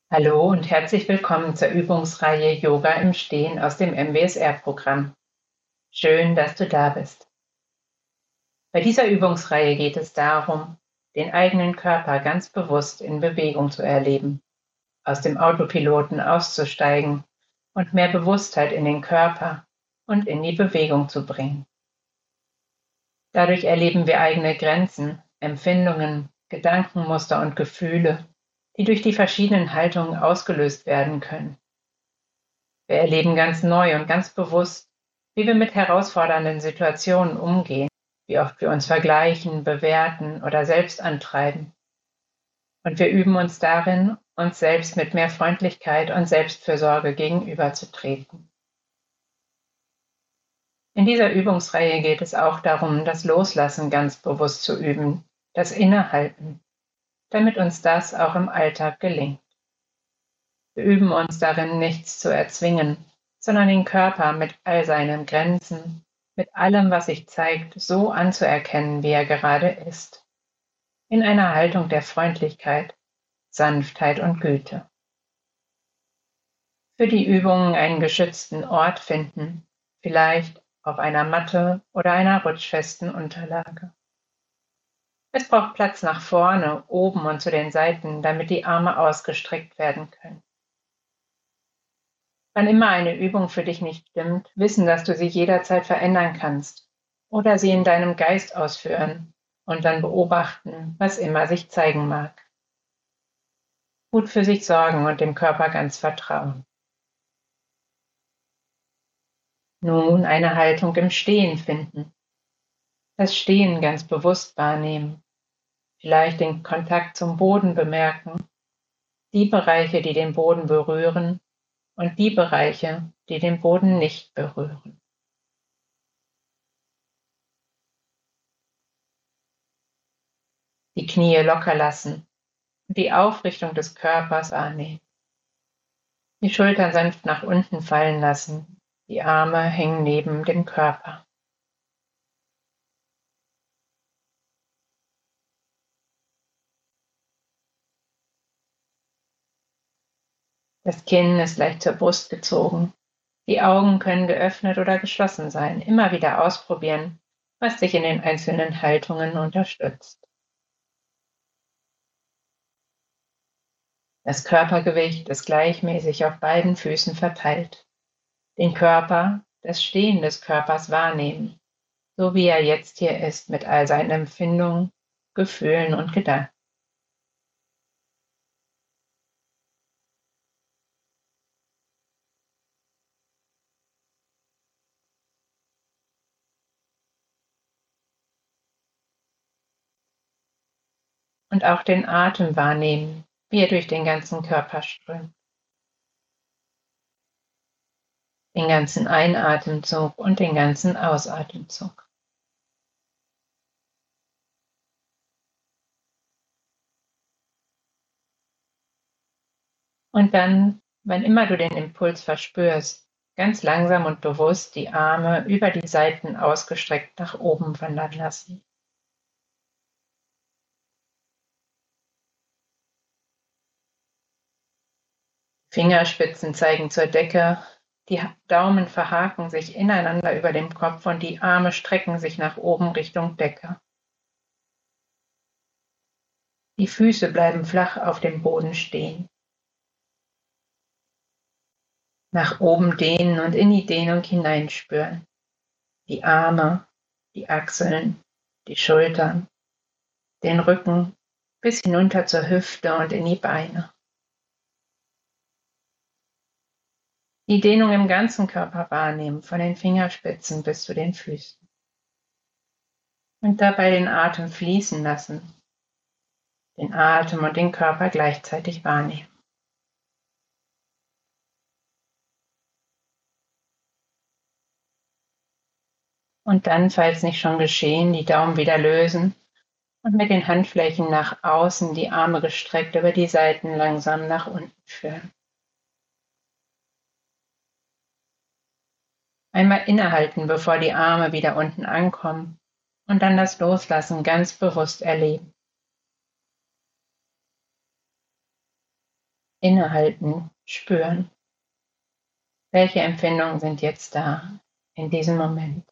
Hallo und herzlich willkommen zur Übungsreihe Yoga im Stehen aus dem MBSR-Programm. Schön, dass du da bist. Bei dieser Übungsreihe geht es darum, den eigenen Körper ganz bewusst in Bewegung zu erleben, aus dem Autopiloten auszusteigen und mehr Bewusstheit in den Körper und in die Bewegung zu bringen. Dadurch erleben wir eigene Grenzen, Empfindungen, Gedankenmuster und Gefühle, die durch die verschiedenen Haltungen ausgelöst werden können. Wir erleben ganz neu und ganz bewusst, wie wir mit herausfordernden Situationen umgehen, wie oft wir uns vergleichen, bewerten oder selbst antreiben. Und wir üben uns darin, uns selbst mit mehr Freundlichkeit und Selbstfürsorge gegenüberzutreten. In dieser Übungsreihe geht es auch darum, das Loslassen ganz bewusst zu üben, das Innehalten, damit uns das auch im Alltag gelingt. Wir üben uns darin, nichts zu erzwingen, sondern den Körper mit all seinen Grenzen, mit allem, was sich zeigt, so anzuerkennen, wie er gerade ist. In einer Haltung der Freundlichkeit, Sanftheit und Güte. Für die Übungen einen geschützten Ort finden, vielleicht auf einer Matte oder einer rutschfesten Unterlage. Es braucht Platz nach vorne, oben und zu den Seiten, damit die Arme ausgestreckt werden können. Wann immer eine Übung für dich nicht stimmt, wissen, dass du sie jederzeit verändern kannst oder sie in deinem Geist ausführen und dann beobachten, was immer sich zeigen mag. Gut für sich sorgen und dem Körper ganz vertrauen. Nun eine Haltung im Stehen finden. Das Stehen ganz bewusst wahrnehmen. Vielleicht den Kontakt zum Boden bemerken, die Bereiche, die den Boden berühren und die Bereiche, die den Boden nicht berühren. Die Knie locker lassen und die Aufrichtung des Körpers wahrnehmen. Die Schultern sanft nach unten fallen lassen, die Arme hängen neben dem Körper. Das Kinn ist leicht zur Brust gezogen. Die Augen können geöffnet oder geschlossen sein. Immer wieder ausprobieren, was dich in den einzelnen Haltungen unterstützt. Das Körpergewicht ist gleichmäßig auf beiden Füßen verteilt. Den Körper, das Stehen des Körpers wahrnehmen, so wie er jetzt hier ist mit all seinen Empfindungen, Gefühlen und Gedanken. Und auch den Atem wahrnehmen, wie er durch den ganzen Körper strömt. Den ganzen Einatemzug und den ganzen Ausatemzug. Und dann, wann immer du den Impuls verspürst, ganz langsam und bewusst die Arme über die Seiten ausgestreckt nach oben wandern lassen. Fingerspitzen zeigen zur Decke, die Daumen verhaken sich ineinander über dem Kopf und die Arme strecken sich nach oben Richtung Decke. Die Füße bleiben flach auf dem Boden stehen. Nach oben dehnen und in die Dehnung hineinspüren. Die Arme, die Achseln, die Schultern, den Rücken bis hinunter zur Hüfte und in die Beine. Die Dehnung im ganzen Körper wahrnehmen, von den Fingerspitzen bis zu den Füßen. Und dabei den Atem fließen lassen. Den Atem und den Körper gleichzeitig wahrnehmen. Und dann, falls nicht schon geschehen, die Daumen wieder lösen und mit den Handflächen nach außen die Arme gestreckt über die Seiten langsam nach unten führen. Einmal innehalten, bevor die Arme wieder unten ankommen und dann das Loslassen ganz bewusst erleben. Innehalten, spüren. Welche Empfindungen sind jetzt da, in diesem Moment?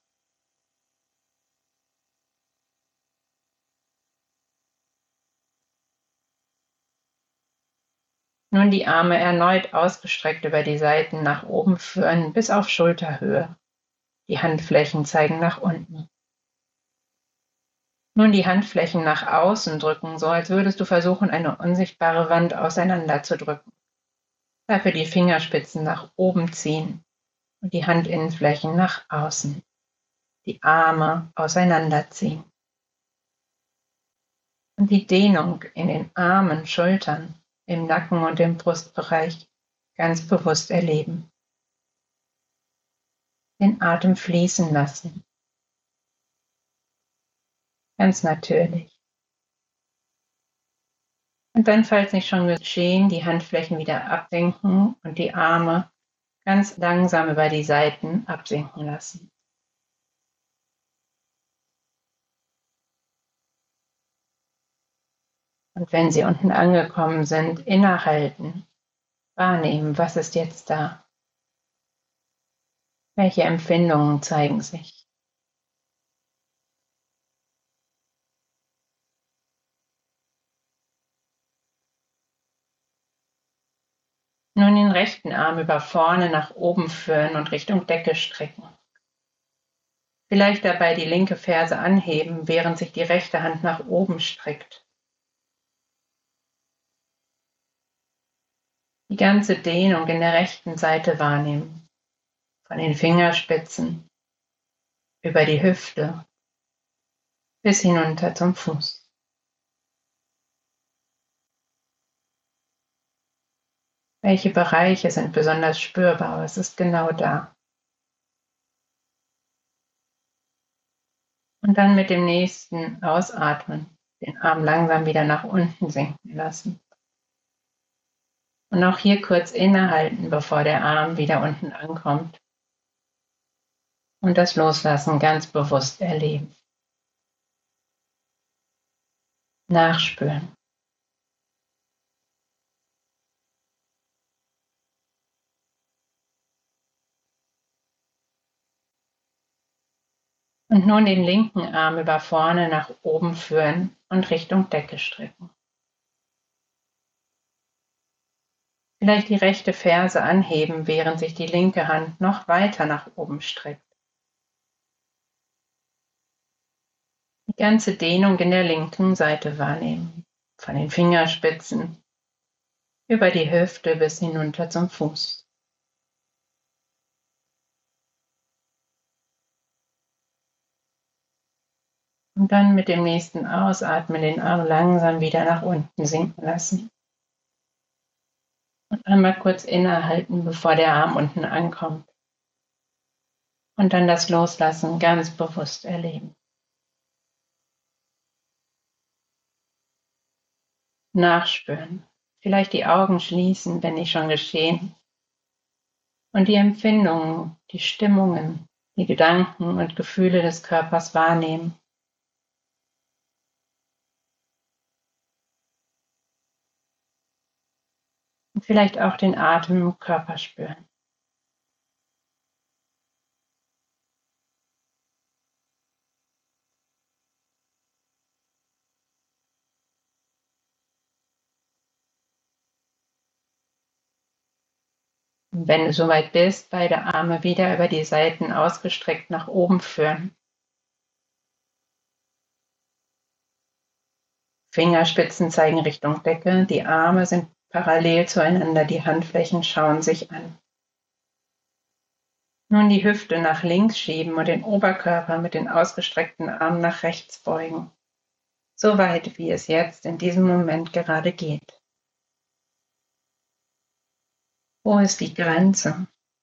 Nun die Arme erneut ausgestreckt über die Seiten nach oben führen, bis auf Schulterhöhe. Die Handflächen zeigen nach unten. Nun die Handflächen nach außen drücken, so als würdest du versuchen, eine unsichtbare Wand auseinanderzudrücken. Dafür die Fingerspitzen nach oben ziehen und die Handinnenflächen nach außen. Die Arme auseinanderziehen. Und die Dehnung in den Armen, Schultern, im Nacken und im Brustbereich ganz bewusst erleben. Den Atem fließen lassen. Ganz natürlich. Und dann, falls nicht schon geschehen, die Handflächen wieder absenken und die Arme ganz langsam über die Seiten absinken lassen. Und wenn sie unten angekommen sind, innehalten, wahrnehmen, was ist jetzt da? Welche Empfindungen zeigen sich? Nun den rechten Arm über vorne nach oben führen und Richtung Decke strecken. Vielleicht dabei die linke Ferse anheben, während sich die rechte Hand nach oben streckt. Die ganze Dehnung in der rechten Seite wahrnehmen, von den Fingerspitzen über die Hüfte bis hinunter zum Fuß. Welche Bereiche sind besonders spürbar? Was ist genau da? Und dann mit dem nächsten Ausatmen den Arm langsam wieder nach unten sinken lassen. Und auch hier kurz innehalten, bevor der Arm wieder unten ankommt. Und das Loslassen ganz bewusst erleben. Nachspüren. Und nun den linken Arm über vorne nach oben führen und Richtung Decke strecken. Vielleicht die rechte Ferse anheben, während sich die linke Hand noch weiter nach oben streckt. Die ganze Dehnung in der linken Seite wahrnehmen, von den Fingerspitzen über die Hüfte bis hinunter zum Fuß. Und dann mit dem nächsten Ausatmen den Arm langsam wieder nach unten sinken lassen. Und einmal kurz innehalten, bevor der Arm unten ankommt. Und dann das Loslassen ganz bewusst erleben. Nachspüren. Vielleicht die Augen schließen, wenn nicht schon geschehen. Und die Empfindungen, die Stimmungen, die Gedanken und Gefühle des Körpers wahrnehmen. Und vielleicht auch den Atem im Körper spüren. Und wenn du soweit bist, beide Arme wieder über die Seiten ausgestreckt nach oben führen. Fingerspitzen zeigen Richtung Decke, die Arme sind parallel zueinander, die Handflächen schauen sich an. Nun die Hüfte nach links schieben und den Oberkörper mit den ausgestreckten Armen nach rechts beugen. So weit, wie es jetzt in diesem Moment gerade geht. Wo ist die Grenze?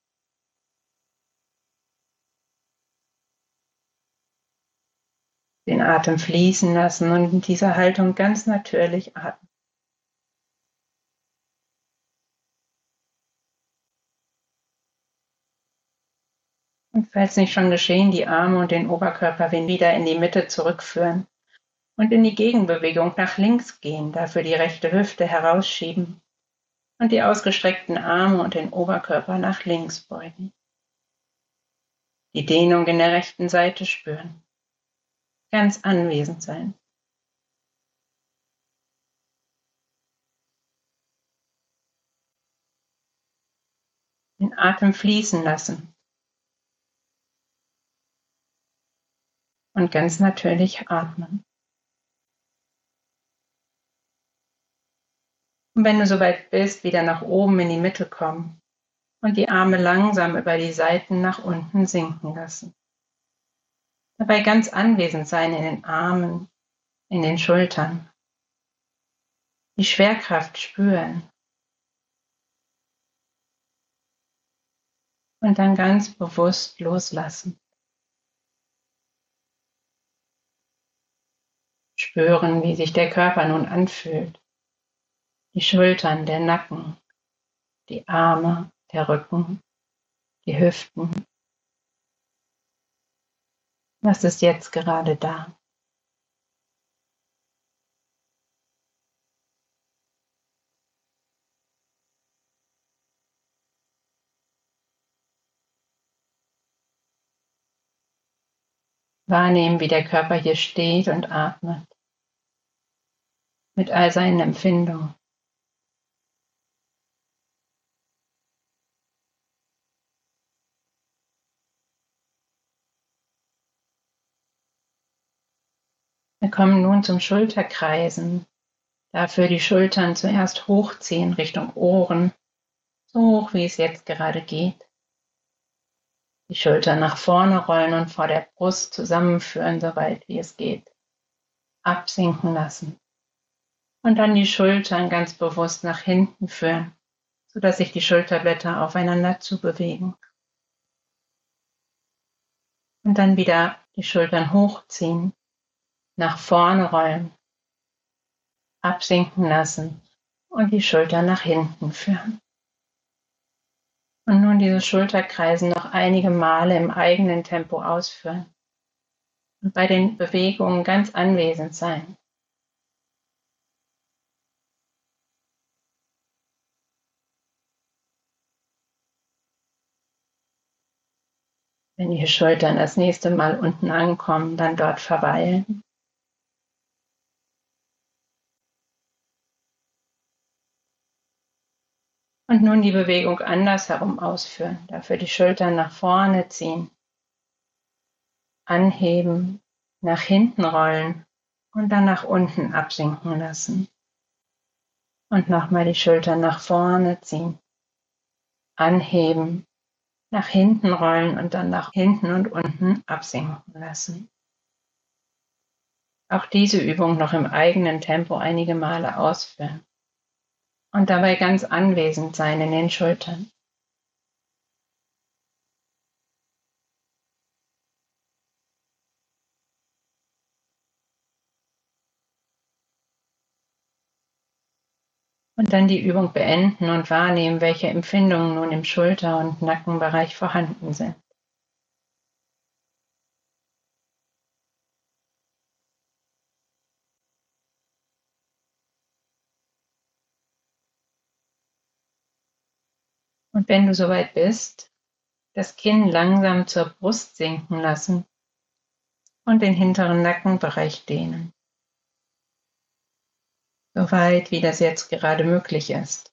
Den Atem fließen lassen und in dieser Haltung ganz natürlich atmen. Und falls nicht schon geschehen, die Arme und den Oberkörper wieder in die Mitte zurückführen und in die Gegenbewegung nach links gehen, dafür die rechte Hüfte herausschieben Und die ausgestreckten Arme und den Oberkörper nach links beugen. Die Dehnung in der rechten Seite spüren. Ganz anwesend sein. Den Atem fließen lassen. Und ganz natürlich atmen. Und wenn du soweit bist, wieder nach oben in die Mitte kommen und die Arme langsam über die Seiten nach unten sinken lassen. Dabei ganz anwesend sein in den Armen, in den Schultern. Die Schwerkraft spüren. Und dann ganz bewusst loslassen. Spüren, wie sich der Körper nun anfühlt. Die Schultern, der Nacken, die Arme, der Rücken, die Hüften. Was ist jetzt gerade da? Wahrnehmen, wie der Körper hier steht und atmet. Mit all seinen Empfindungen. Wir kommen nun zum Schulterkreisen. Dafür die Schultern zuerst hochziehen Richtung Ohren, so hoch wie es jetzt gerade geht. Die Schultern nach vorne rollen und vor der Brust zusammenführen, so weit wie es geht. Absinken lassen. Und dann die Schultern ganz bewusst nach hinten führen, sodass sich die Schulterblätter aufeinander zubewegen. Und dann wieder die Schultern hochziehen, nach vorne rollen, absinken lassen und die Schultern nach hinten führen. Und nun dieses Schulterkreisen noch einige Male im eigenen Tempo ausführen und bei den Bewegungen ganz anwesend sein. Wenn die Schultern das nächste Mal unten ankommen, dann dort verweilen. Und nun die Bewegung andersherum ausführen. Dafür die Schultern nach vorne ziehen, anheben, nach hinten rollen und dann nach unten absinken lassen. Und nochmal die Schultern nach vorne ziehen, anheben, nach hinten rollen und dann nach hinten und unten absinken lassen. Auch diese Übung noch im eigenen Tempo einige Male ausführen. Und dabei ganz anwesend sein in den Schultern. Und dann die Übung beenden und wahrnehmen, welche Empfindungen nun im Schulter- und Nackenbereich vorhanden sind. Und wenn du soweit bist, das Kinn langsam zur Brust sinken lassen und den hinteren Nackenbereich dehnen. So weit, wie das jetzt gerade möglich ist.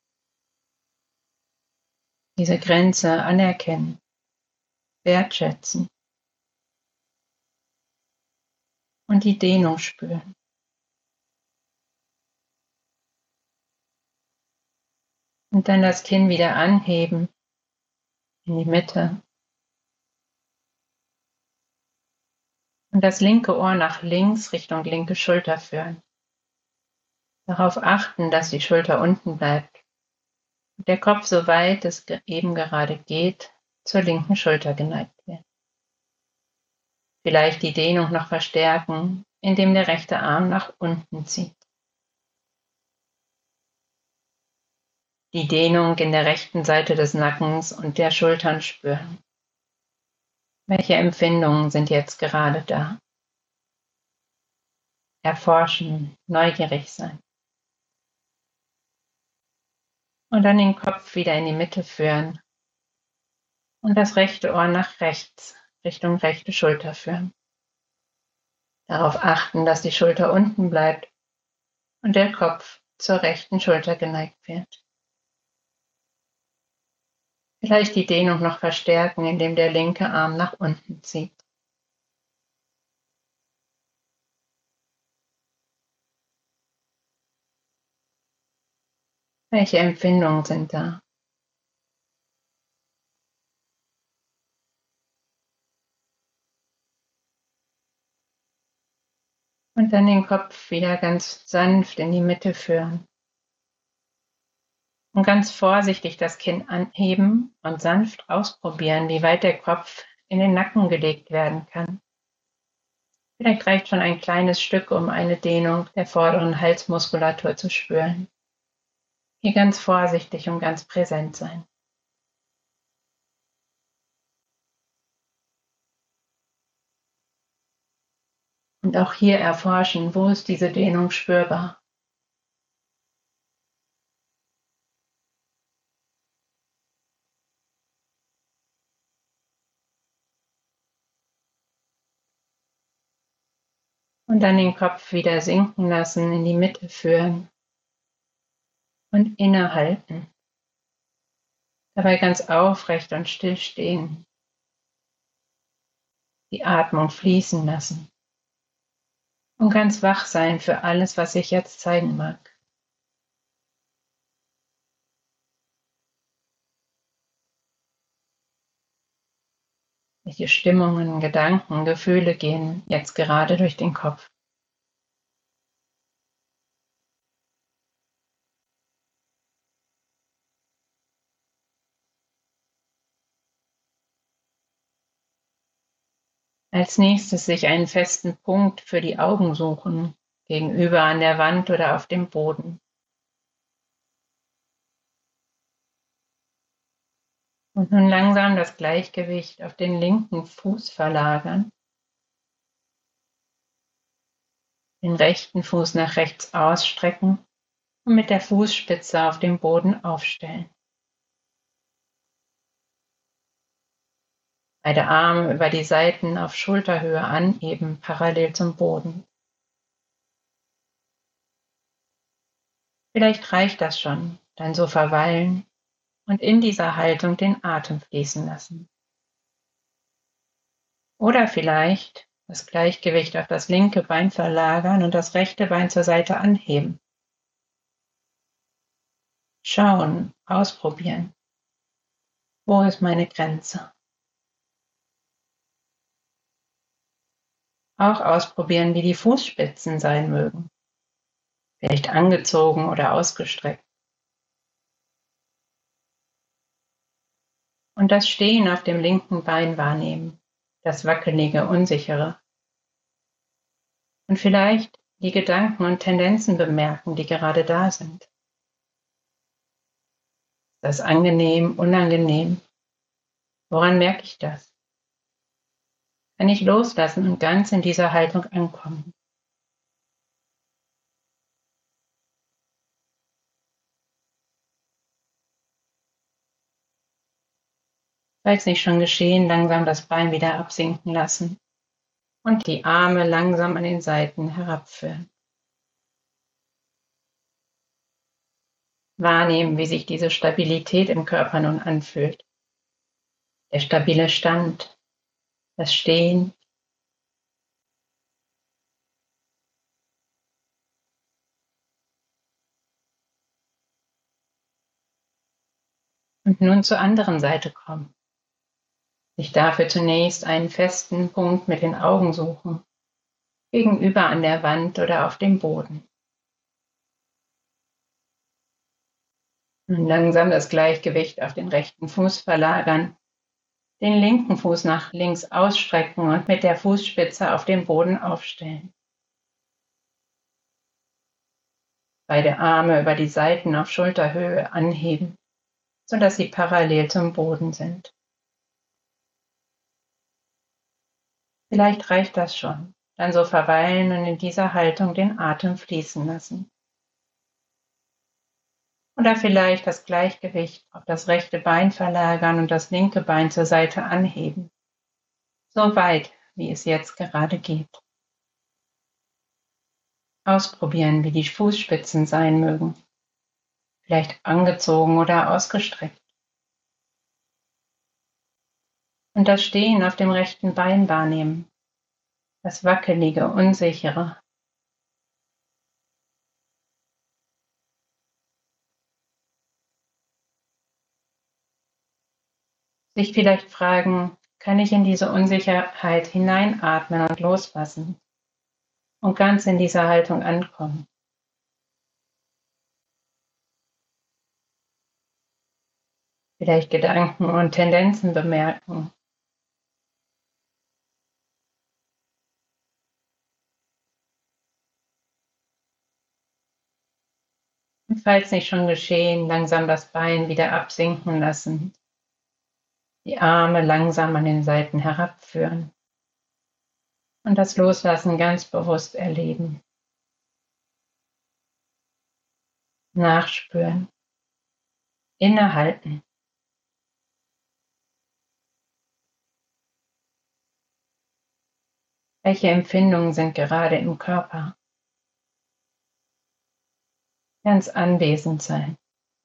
Diese Grenze anerkennen, wertschätzen und die Dehnung spüren. Und dann das Kinn wieder anheben in die Mitte. Und das linke Ohr nach links Richtung linke Schulter führen. Darauf achten, dass die Schulter unten bleibt und der Kopf, so weit es eben gerade geht, zur linken Schulter geneigt wird. Vielleicht die Dehnung noch verstärken, indem der rechte Arm nach unten zieht. Die Dehnung in der rechten Seite des Nackens und der Schultern spüren. Welche Empfindungen sind jetzt gerade da? Erforschen, neugierig sein. Und dann den Kopf wieder in die Mitte führen und das rechte Ohr nach rechts, Richtung rechte Schulter führen. Darauf achten, dass die Schulter unten bleibt und der Kopf zur rechten Schulter geneigt wird. Vielleicht die Dehnung noch verstärken, indem der linke Arm nach unten zieht. Welche Empfindungen sind da? Und dann den Kopf wieder ganz sanft in die Mitte führen. Und ganz vorsichtig das Kinn anheben und sanft ausprobieren, wie weit der Kopf in den Nacken gelegt werden kann. Vielleicht reicht schon ein kleines Stück, um eine Dehnung der vorderen Halsmuskulatur zu spüren. Hier ganz vorsichtig und ganz präsent sein. Und auch hier erforschen, wo ist diese Dehnung spürbar. Und dann den Kopf wieder sinken lassen, in die Mitte führen und innehalten. Dabei ganz aufrecht und still stehen. Die Atmung fließen lassen. Und ganz wach sein für alles, was sich jetzt zeigen mag. Welche Stimmungen, Gedanken, Gefühle gehen jetzt gerade durch den Kopf? Als nächstes sich einen festen Punkt für die Augen suchen, gegenüber an der Wand oder auf dem Boden. Und nun langsam das Gleichgewicht auf den linken Fuß verlagern. Den rechten Fuß nach rechts ausstrecken und mit der Fußspitze auf dem Boden aufstellen. Beide Arme über die Seiten auf Schulterhöhe anheben, parallel zum Boden. Vielleicht reicht das schon, dann so verweilen und in dieser Haltung den Atem fließen lassen. Oder vielleicht das Gleichgewicht auf das linke Bein verlagern und das rechte Bein zur Seite anheben. Schauen, ausprobieren. Wo ist meine Grenze? Auch ausprobieren, wie die Fußspitzen sein mögen. Vielleicht angezogen oder ausgestreckt. Und das Stehen auf dem linken Bein wahrnehmen, das wackelige, unsichere. Und vielleicht die Gedanken und Tendenzen bemerken, die gerade da sind. Das angenehm, unangenehm. Woran merke ich das? Kann ich loslassen und ganz in dieser Haltung ankommen? Falls nicht schon geschehen, langsam das Bein wieder absinken lassen und die Arme langsam an den Seiten herabführen. Wahrnehmen, wie sich diese Stabilität im Körper nun anfühlt. Der stabile Stand, das Stehen. Und nun zur anderen Seite kommen. Sich dafür zunächst einen festen Punkt mit den Augen suchen, gegenüber an der Wand oder auf dem Boden. Nun langsam das Gleichgewicht auf den rechten Fuß verlagern, den linken Fuß nach links ausstrecken und mit der Fußspitze auf dem Boden aufstellen. Beide Arme über die Seiten auf Schulterhöhe anheben, sodass sie parallel zum Boden sind. Vielleicht reicht das schon, dann so verweilen und in dieser Haltung den Atem fließen lassen. Oder vielleicht das Gleichgewicht auf das rechte Bein verlagern und das linke Bein zur Seite anheben. So weit, wie es jetzt gerade geht. Ausprobieren, wie die Fußspitzen sein mögen. Vielleicht angezogen oder ausgestreckt. Und das Stehen auf dem rechten Bein wahrnehmen. Das wackelige, unsichere. Sich vielleicht fragen, kann ich in diese Unsicherheit hineinatmen und loslassen und ganz in dieser Haltung ankommen. Vielleicht Gedanken und Tendenzen bemerken. Und falls nicht schon geschehen, langsam das Bein wieder absinken lassen. Die Arme langsam an den Seiten herabführen. Und das Loslassen ganz bewusst erleben. Nachspüren. Innehalten. Welche Empfindungen sind gerade im Körper? Ganz anwesend sein.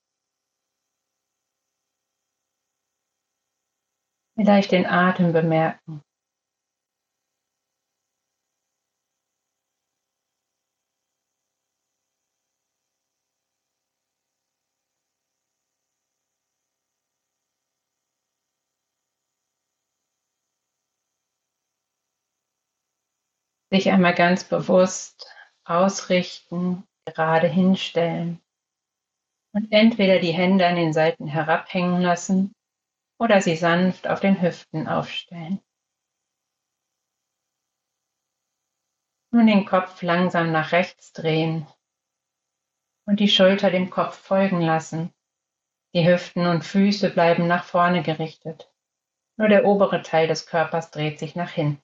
Vielleicht den Atem bemerken. Sich einmal ganz bewusst ausrichten, gerade hinstellen und entweder die Hände an den Seiten herabhängen lassen oder sie sanft auf den Hüften aufstellen. Nun den Kopf langsam nach rechts drehen und die Schulter dem Kopf folgen lassen. Die Hüften und Füße bleiben nach vorne gerichtet. Nur der obere Teil des Körpers dreht sich nach hinten.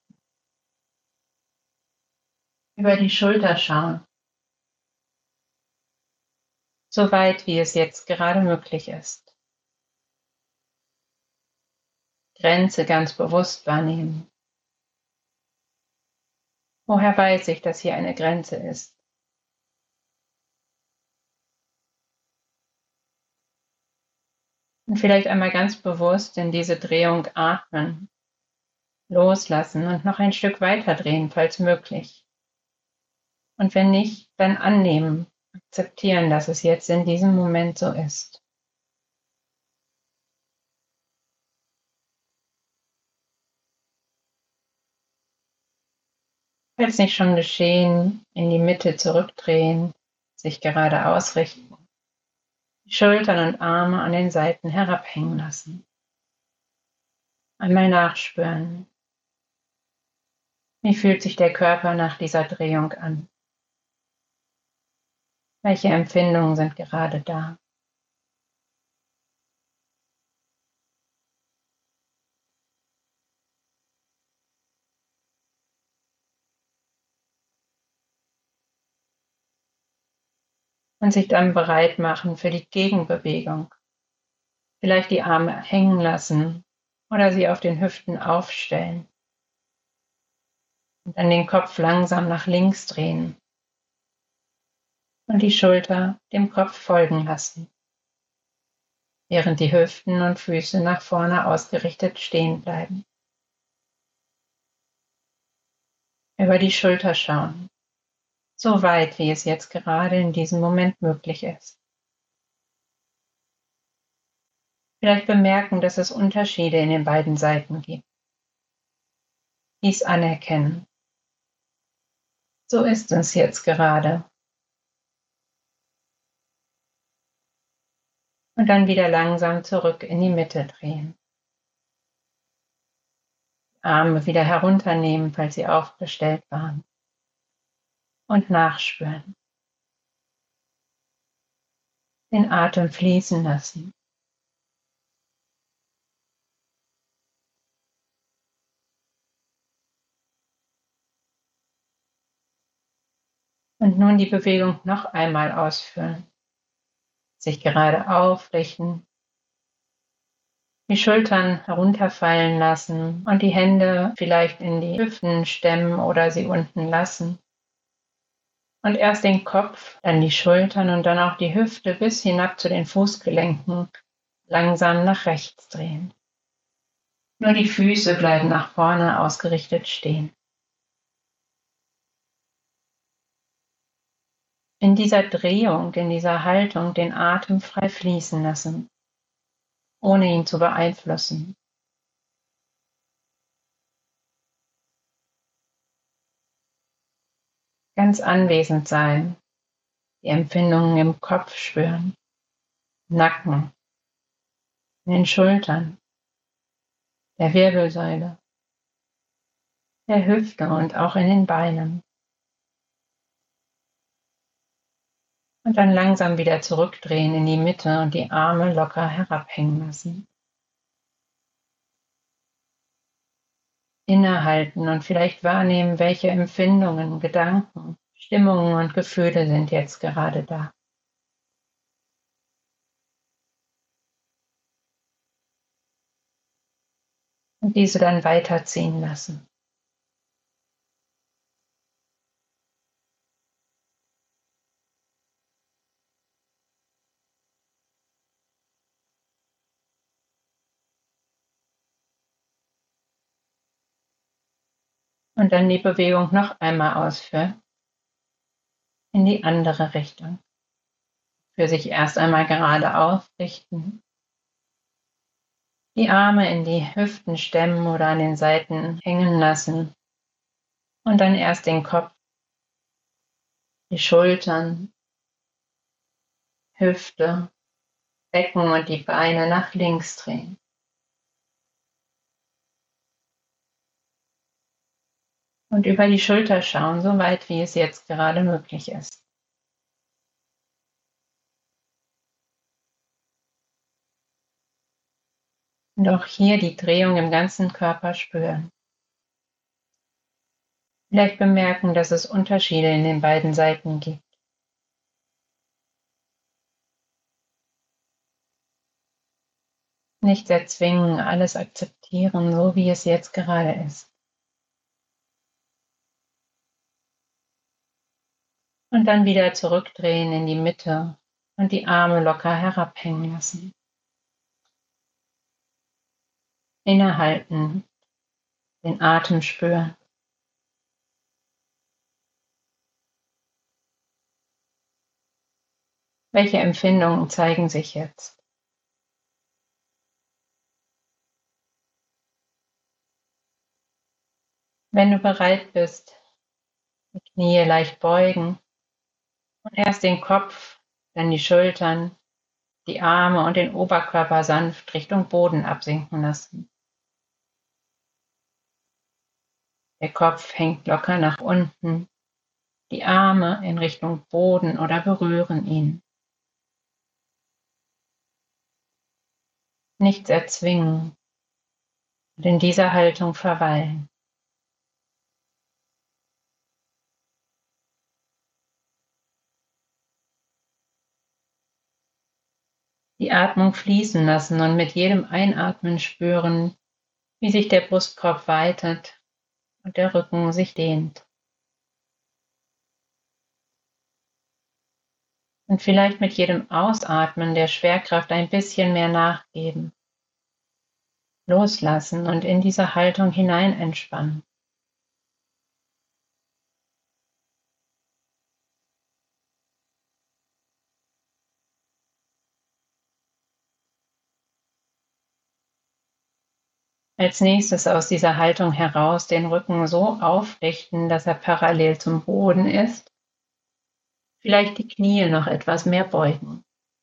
Über die Schulter schauen. So weit, wie es jetzt gerade möglich ist. Grenze ganz bewusst wahrnehmen. Woher weiß ich, dass hier eine Grenze ist? Und vielleicht einmal ganz bewusst in diese Drehung atmen, loslassen und noch ein Stück weiter drehen, falls möglich. Und wenn nicht, dann annehmen, akzeptieren, dass es jetzt in diesem Moment so ist. Falls nicht schon geschehen, in die Mitte zurückdrehen, sich gerade ausrichten, die Schultern und Arme an den Seiten herabhängen lassen. Einmal nachspüren. Wie fühlt sich der Körper nach dieser Drehung an? Welche Empfindungen sind gerade da? Und sich dann bereit machen für die Gegenbewegung. Vielleicht die Arme hängen lassen oder sie auf den Hüften aufstellen. Und dann den Kopf langsam nach links drehen. Und die Schulter dem Kopf folgen lassen. Während die Hüften und Füße nach vorne ausgerichtet stehen bleiben. Über die Schulter schauen. So weit, wie es jetzt gerade in diesem Moment möglich ist. Vielleicht bemerken, dass es Unterschiede in den beiden Seiten gibt. Dies anerkennen. So ist es jetzt gerade. Und dann wieder langsam zurück in die Mitte drehen. Arme wieder herunternehmen, falls sie aufgestellt waren. Und nachspüren. Den Atem fließen lassen. Und nun die Bewegung noch einmal ausführen. sich gerade aufrichten, die Schultern herunterfallen lassen und die Hände vielleicht in die Hüften stemmen oder sie unten lassen. Und erst den Kopf, dann die Schultern und dann auch die Hüfte bis hinab zu den Fußgelenken langsam nach rechts drehen. Nur die Füße bleiben nach vorne ausgerichtet stehen. In dieser Drehung, in dieser Haltung den Atem frei fließen lassen, ohne ihn zu beeinflussen. Ganz anwesend sein, die Empfindungen im Kopf spüren, im Nacken, in den Schultern, der Wirbelsäule, der Hüfte und auch in den Beinen. Und dann langsam wieder zurückdrehen in die Mitte und die Arme locker herabhängen lassen. Innehalten und vielleicht wahrnehmen, welche Empfindungen, Gedanken, Stimmungen und Gefühle sind jetzt gerade da. Und diese dann weiterziehen lassen. Und dann die Bewegung noch einmal ausführen in die andere Richtung. Für sich erst einmal gerade aufrichten, die Arme in die Hüften stemmen oder an den Seiten hängen lassen und dann erst den Kopf, die Schultern, Hüfte, Becken und die Beine nach links drehen. Und über die Schulter schauen, so weit wie es jetzt gerade möglich ist. Und auch hier die Drehung im ganzen Körper spüren. Vielleicht bemerken, dass es Unterschiede in den beiden Seiten gibt. Nicht erzwingen, alles akzeptieren, so wie es jetzt gerade ist. Und dann wieder zurückdrehen in die Mitte und die Arme locker herabhängen lassen. Innehalten, den Atem spüren. Welche Empfindungen zeigen sich jetzt? Wenn du bereit bist, die Knie leicht beugen und erst den Kopf, dann die Schultern, die Arme und den Oberkörper sanft Richtung Boden absinken lassen. Der Kopf hängt locker nach unten, die Arme in Richtung Boden oder berühren ihn. Nichts erzwingen und in dieser Haltung verweilen. Die Atmung fließen lassen und mit jedem Einatmen spüren, wie sich der Brustkorb weitet und der Rücken sich dehnt. Und vielleicht mit jedem Ausatmen der Schwerkraft ein bisschen mehr nachgeben, loslassen und in diese Haltung hinein entspannen. Als nächstes aus dieser Haltung heraus den Rücken so aufrichten, dass er parallel zum Boden ist. Vielleicht die Knie noch etwas mehr beugen.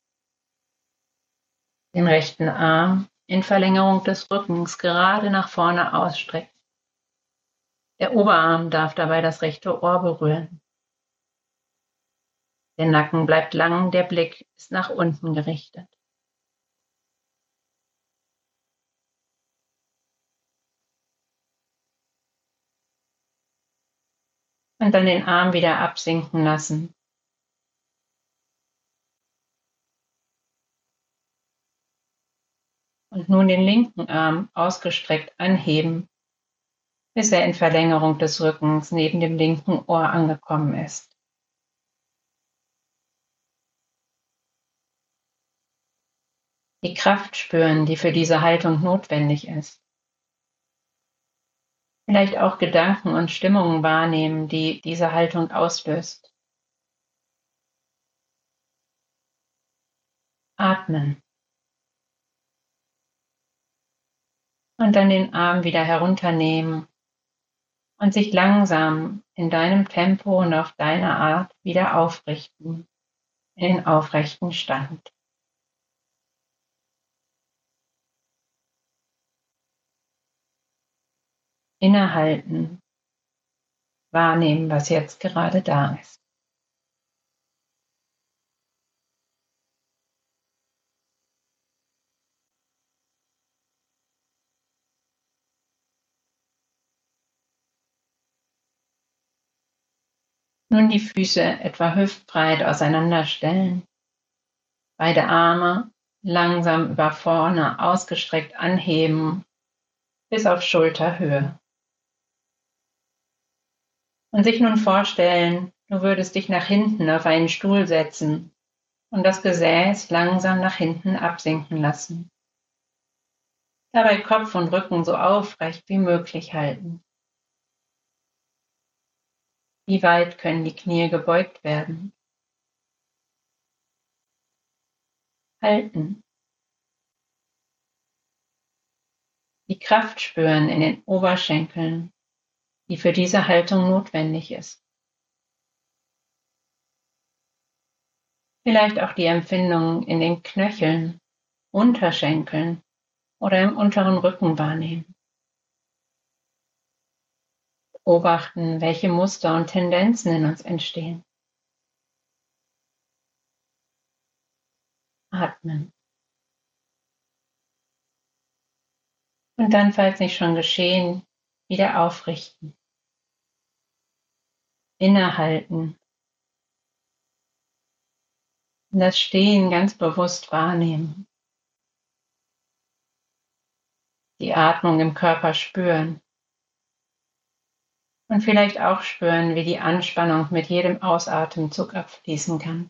Den rechten Arm in Verlängerung des Rückens gerade nach vorne ausstrecken. Der Oberarm darf dabei das rechte Ohr berühren. Der Nacken bleibt lang, der Blick ist nach unten gerichtet. Und dann den Arm wieder absinken lassen. Und nun den linken Arm ausgestreckt anheben, bis er in Verlängerung des Rückens neben dem linken Ohr angekommen ist. Die Kraft spüren, die für diese Haltung notwendig ist. Vielleicht auch Gedanken und Stimmungen wahrnehmen, die diese Haltung auslöst. Atmen. Und dann den Arm wieder herunternehmen und sich langsam in deinem Tempo und auf deine Art wieder aufrichten in den aufrechten Stand. Innehalten, wahrnehmen, was jetzt gerade da ist. Nun die Füße etwa hüftbreit auseinanderstellen. Beide Arme langsam über vorne ausgestreckt anheben bis auf Schulterhöhe. Und sich nun vorstellen, du würdest dich nach hinten auf einen Stuhl setzen und das Gesäß langsam nach hinten absinken lassen. Dabei Kopf und Rücken so aufrecht wie möglich halten. Wie weit können die Knie gebeugt werden? Halten. Die Kraft spüren in den Oberschenkeln, die für diese Haltung notwendig ist. Vielleicht auch die Empfindungen in den Knöcheln, Unterschenkeln oder im unteren Rücken wahrnehmen. Beobachten, welche Muster und Tendenzen in uns entstehen. Atmen. Und dann, falls nicht schon geschehen, wieder aufrichten. Innehalten. Und das Stehen ganz bewusst wahrnehmen. Die Atmung im Körper spüren. Und vielleicht auch spüren, wie die Anspannung mit jedem Ausatemzug abfließen kann.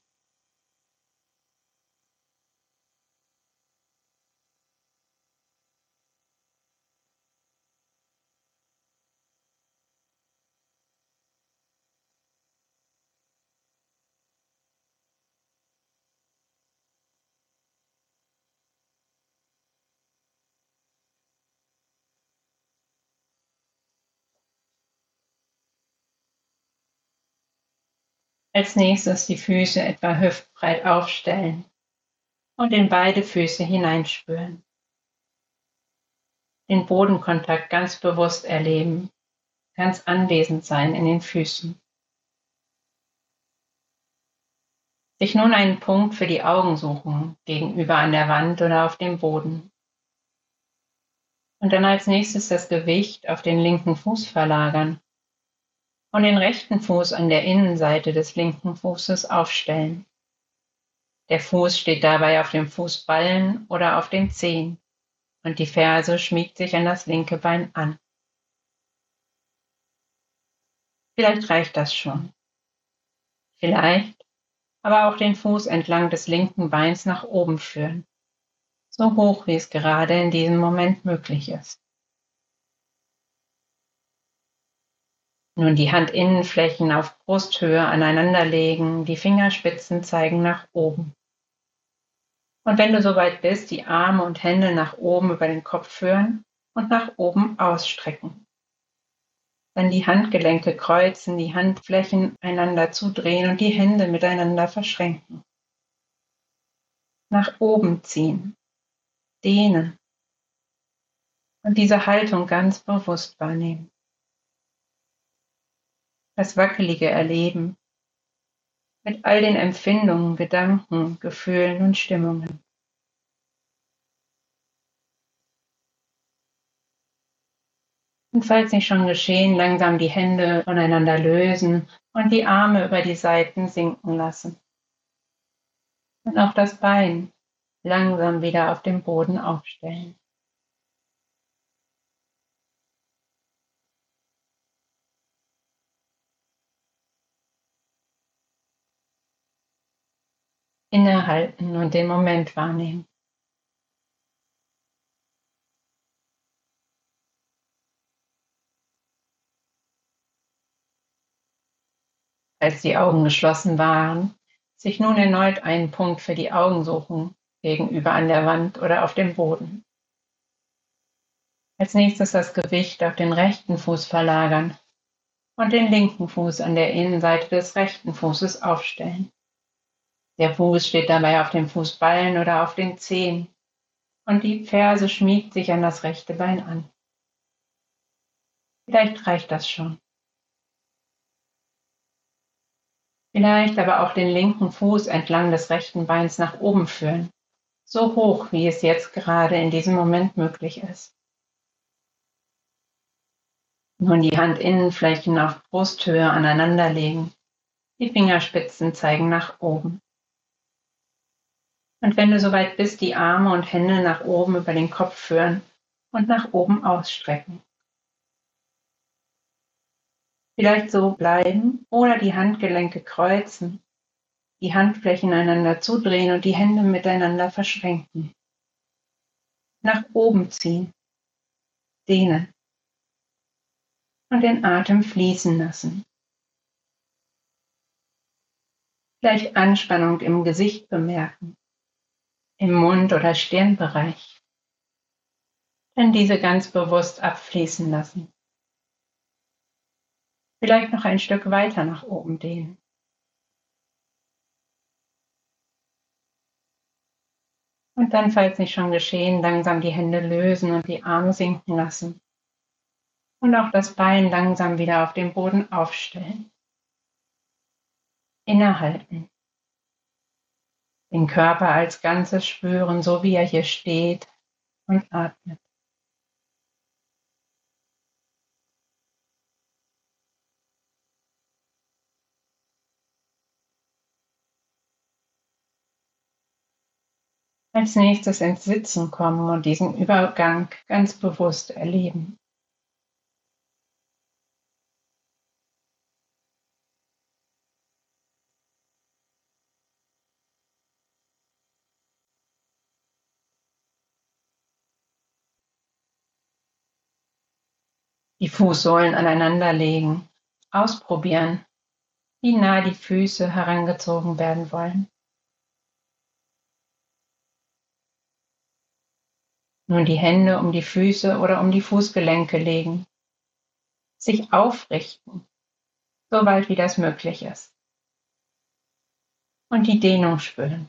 Als nächstes die Füße etwa hüftbreit aufstellen und in beide Füße hineinspüren. Den Bodenkontakt ganz bewusst erleben, ganz anwesend sein in den Füßen. Sich nun einen Punkt für die Augen suchen, gegenüber an der Wand oder auf dem Boden. Und dann als nächstes das Gewicht auf den linken Fuß verlagern und den rechten Fuß an der Innenseite des linken Fußes aufstellen. Der Fuß steht dabei auf dem Fußballen oder auf den Zehen und die Ferse schmiegt sich an das linke Bein an. Vielleicht reicht das schon. Vielleicht aber auch den Fuß entlang des linken Beins nach oben führen, so hoch wie es gerade in diesem Moment möglich ist. Nun die Handinnenflächen auf Brusthöhe aneinanderlegen, die Fingerspitzen zeigen nach oben. Und wenn du soweit bist, die Arme und Hände nach oben über den Kopf führen und nach oben ausstrecken. Dann die Handgelenke kreuzen, die Handflächen einander zudrehen und die Hände miteinander verschränken. Nach oben ziehen, dehnen und diese Haltung ganz bewusst wahrnehmen. Das wackelige Erleben mit all den Empfindungen, Gedanken, Gefühlen und Stimmungen. Und falls nicht schon geschehen, langsam die Hände voneinander lösen und die Arme über die Seiten sinken lassen. Und auch das Bein langsam wieder auf dem Boden aufstellen. Innehalten und den Moment wahrnehmen. Als die Augen geschlossen waren, sich nun erneut einen Punkt für die Augen suchen, gegenüber an der Wand oder auf dem Boden. Als nächstes das Gewicht auf den rechten Fuß verlagern und den linken Fuß an der Innenseite des rechten Fußes aufstellen. Der Fuß steht dabei auf dem Fußballen oder auf den Zehen und die Ferse schmiegt sich an das rechte Bein an. Vielleicht reicht das schon. Vielleicht aber auch den linken Fuß entlang des rechten Beins nach oben führen, so hoch, wie es jetzt gerade in diesem Moment möglich ist. Nun die Handinnenflächen auf Brusthöhe aneinanderlegen. Die Fingerspitzen zeigen nach oben. Und wenn du soweit bist, die Arme und Hände nach oben über den Kopf führen und nach oben ausstrecken. Vielleicht so bleiben oder die Handgelenke kreuzen, die Handflächen einander zudrehen und die Hände miteinander verschränken. Nach oben ziehen, dehnen und den Atem fließen lassen. Vielleicht Anspannung im Gesicht bemerken, im Mund- oder Stirnbereich. Dann diese ganz bewusst abfließen lassen. Vielleicht noch ein Stück weiter nach oben dehnen. Und dann, falls nicht schon geschehen, langsam die Hände lösen und die Arme sinken lassen. Und auch das Bein langsam wieder auf dem Boden aufstellen. Innehalten. Den Körper als Ganzes spüren, so wie er hier steht und atmet. Als nächstes ins Sitzen kommen und diesen Übergang ganz bewusst erleben. Die Fußsohlen aneinanderlegen, ausprobieren, wie nah die Füße herangezogen werden wollen. Nun die Hände um die Füße oder um die Fußgelenke legen. Sich aufrichten, soweit wie das möglich ist. Und die Dehnung spüren.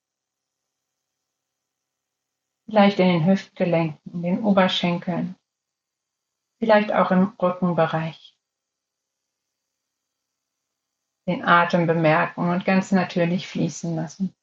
Vielleicht in den Hüftgelenken, den Oberschenkeln, vielleicht auch im Rückenbereich. Den Atem bemerken und ganz natürlich fließen lassen.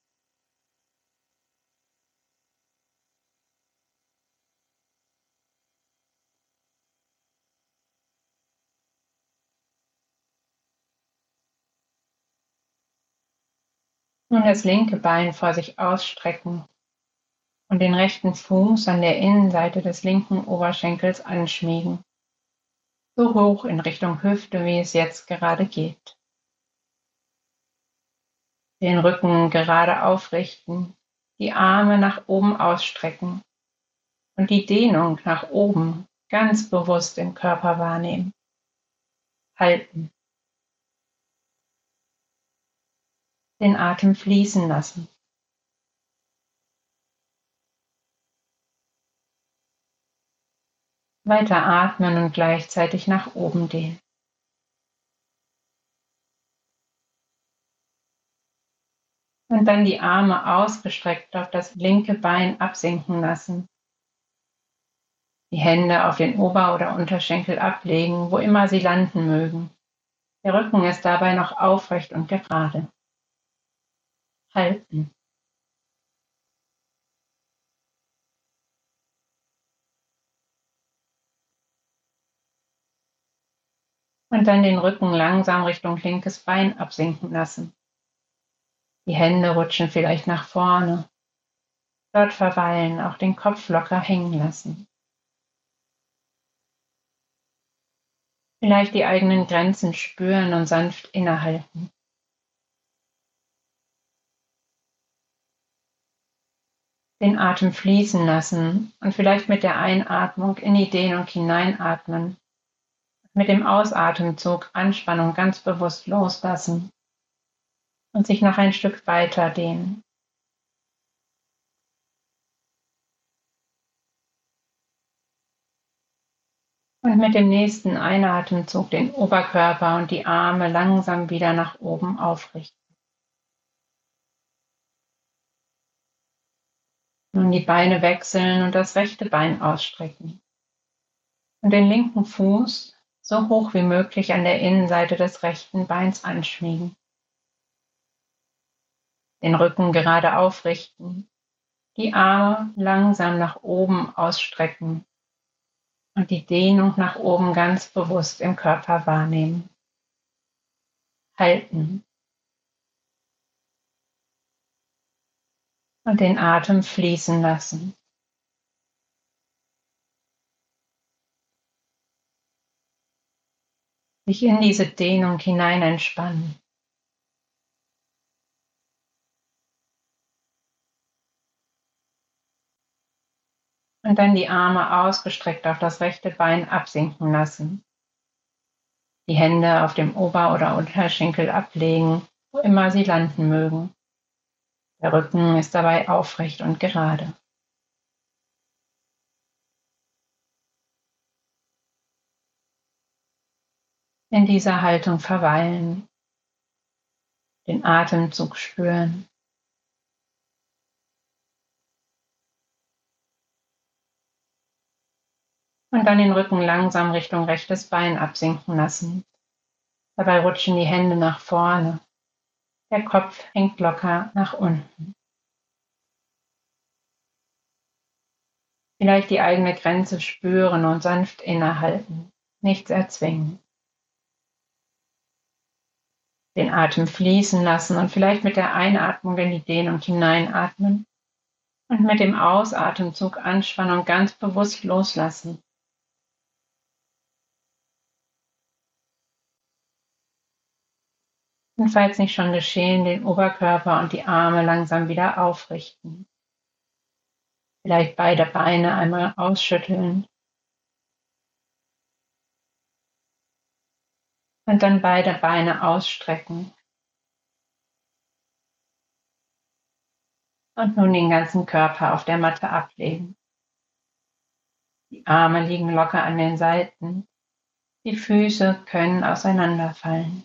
Nun das linke Bein vor sich ausstrecken und den rechten Fuß an der Innenseite des linken Oberschenkels anschmiegen. So hoch in Richtung Hüfte, wie es jetzt gerade geht. Den Rücken gerade aufrichten, die Arme nach oben ausstrecken und die Dehnung nach oben ganz bewusst im Körper wahrnehmen. Halten. Den Atem fließen lassen. Weiter atmen und gleichzeitig nach oben dehnen. Und dann die Arme ausgestreckt auf das linke Bein absinken lassen. Die Hände auf den Ober- oder Unterschenkel ablegen, wo immer sie landen mögen. Der Rücken ist dabei noch aufrecht und gerade. Halten. Und dann den Rücken langsam Richtung linkes Bein absinken lassen. Die Hände rutschen vielleicht nach vorne. Dort verweilen, auch den Kopf locker hängen lassen. Vielleicht die eigenen Grenzen spüren und sanft innehalten. Den Atem fließen lassen und vielleicht mit der Einatmung in die Dehnung hineinatmen. Mit dem Ausatemzug Anspannung ganz bewusst loslassen und sich noch ein Stück weiter dehnen. Und mit dem nächsten Einatemzug den Oberkörper und die Arme langsam wieder nach oben aufrichten. Nun die Beine wechseln und das rechte Bein ausstrecken. Und den linken Fuß so hoch wie möglich an der Innenseite des rechten Beins anschmiegen. Den Rücken gerade aufrichten, die Arme langsam nach oben ausstrecken und die Dehnung nach oben ganz bewusst im Körper wahrnehmen. Halten. Und den Atem fließen lassen. Sich in diese Dehnung hinein entspannen. Und dann die Arme ausgestreckt auf das rechte Bein absinken lassen. Die Hände auf dem Ober- oder Unterschenkel ablegen, wo immer sie landen mögen. Der Rücken ist dabei aufrecht und gerade. In dieser Haltung verweilen, den Atemzug spüren. Und dann den Rücken langsam Richtung rechtes Bein absinken lassen. Dabei rutschen die Hände nach vorne. Der Kopf hängt locker nach unten. Vielleicht die eigene Grenze spüren und sanft innehalten. Nichts erzwingen. Den Atem fließen lassen und vielleicht mit der Einatmung in die Dehnung hineinatmen und mit dem Ausatemzug Anspannung ganz bewusst loslassen. Und falls nicht schon geschehen, den Oberkörper und die Arme langsam wieder aufrichten. Vielleicht beide Beine einmal ausschütteln und dann beide Beine ausstrecken. Und nun den ganzen Körper auf der Matte ablegen. Die Arme liegen locker an den Seiten. Die Füße können auseinanderfallen.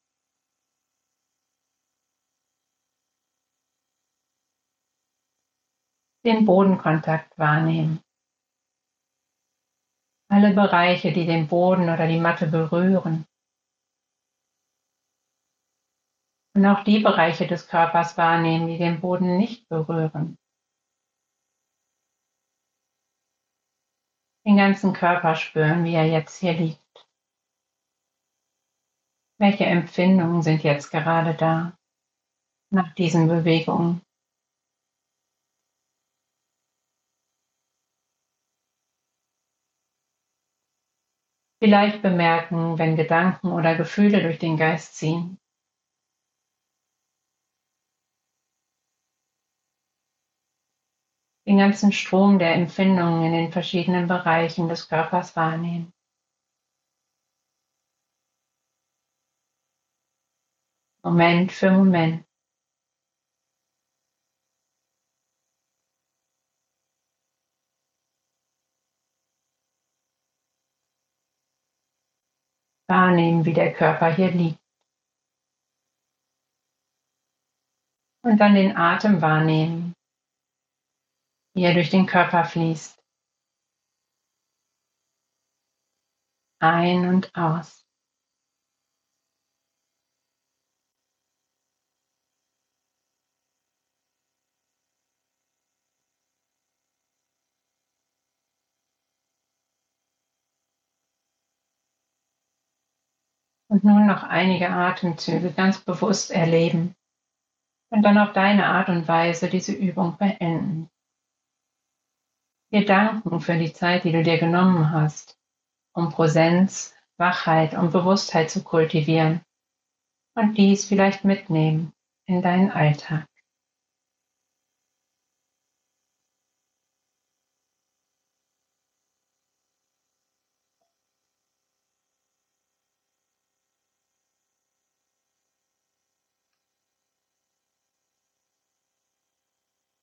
Den Bodenkontakt wahrnehmen. Alle Bereiche, die den Boden oder die Matte berühren. Und auch die Bereiche des Körpers wahrnehmen, die den Boden nicht berühren. Den ganzen Körper spüren, wie er jetzt hier liegt. Welche Empfindungen sind jetzt gerade da, nach diesen Bewegungen? Vielleicht bemerken, wenn Gedanken oder Gefühle durch den Geist ziehen. Den ganzen Strom der Empfindungen in den verschiedenen Bereichen des Körpers wahrnehmen. Moment für Moment. Wahrnehmen, wie der Körper hier liegt. Und dann den Atem wahrnehmen, wie er durch den Körper fließt. Ein und aus. Und nun noch einige Atemzüge ganz bewusst erleben und dann auf deine Art und Weise diese Übung beenden. dir danken für die Zeit, die du dir genommen hast, um Präsenz, Wachheit und Bewusstheit zu kultivieren und dies vielleicht mitnehmen in deinen Alltag.